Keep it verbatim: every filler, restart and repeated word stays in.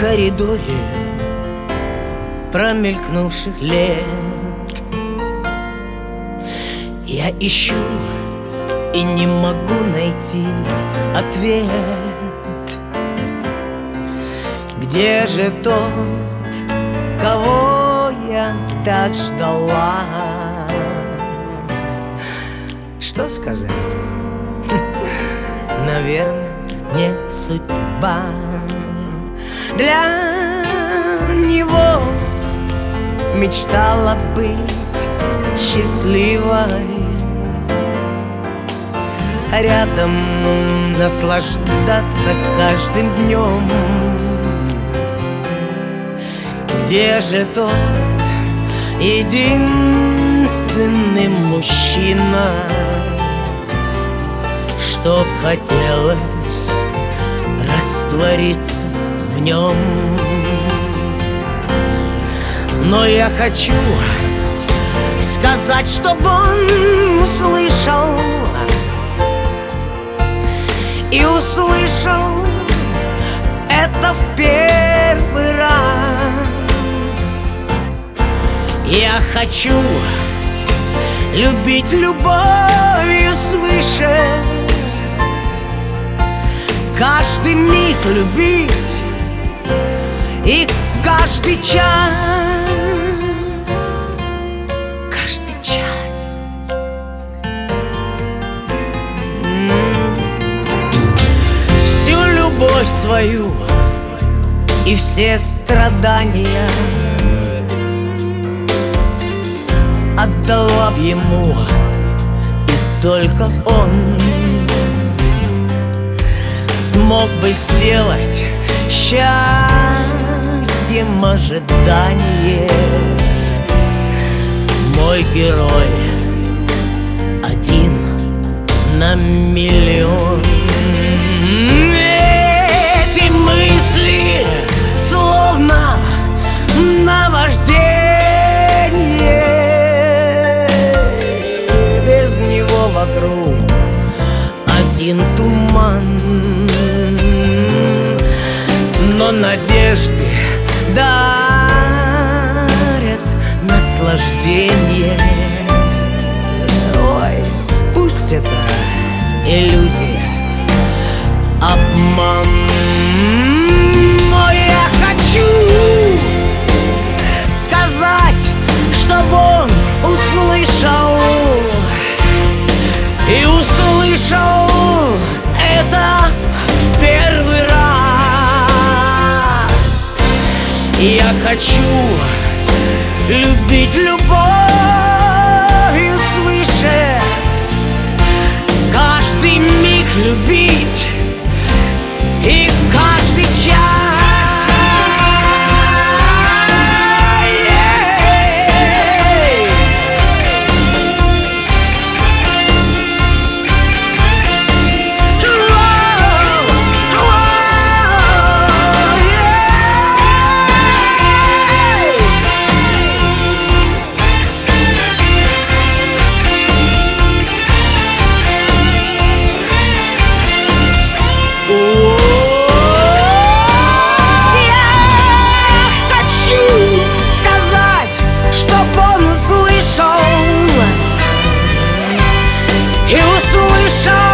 коридоре промелькнувших лет я ищу и не могу найти ответ. Где же тот, кого я так ждала? Что сказать? Наверное, не судьба. Для него мечтала быть счастливой, рядом наслаждаться каждым днем. Где же тот единственный мужчина, чтоб хотелось раствориться в нем? Но я хочу сказать, чтоб он услышал, и услышал это в первый раз. Я хочу любить любовью свыше, каждый миг любить и каждый час, каждый час. Всю любовь свою и все страдания отдала б ему, и только он смог бы сделать счастьем ожидание. Мой герой один на миллион. Эти мысли словно наваждение, без него вокруг один туман. Но надежды дарят наслаждение. Ой, пусть это иллюзия, обман. Но я хочу сказать, чтоб он услышал, и услышал это в первый раз. Я хочу любить любовью свыше, каждый миг любить и каждый час. И услышал